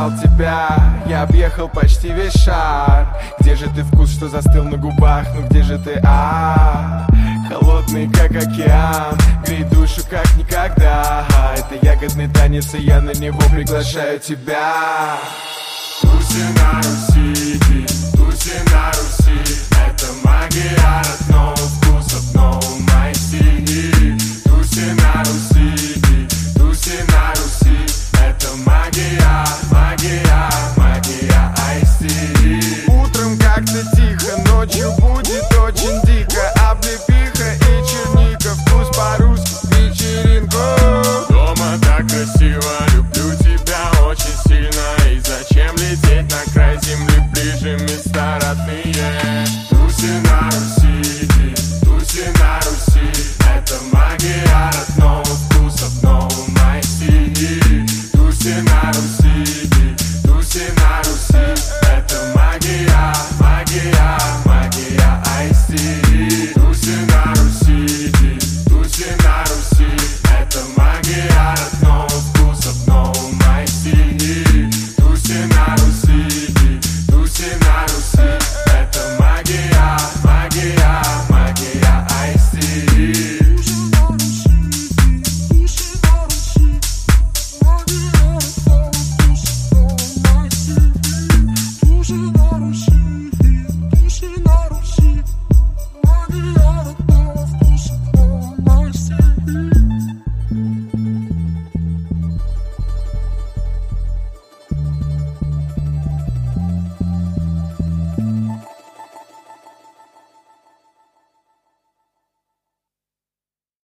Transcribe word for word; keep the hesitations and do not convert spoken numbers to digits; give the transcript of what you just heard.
искал тебя, я объехал почти весь шар. Где же ты, вкус, что застыл на губах, ну где же ты, а холодный, как океан, грей душу, как никогда. Это ягодный танец, и я на него приглашаю тебя. Тусим на Русики, тусим на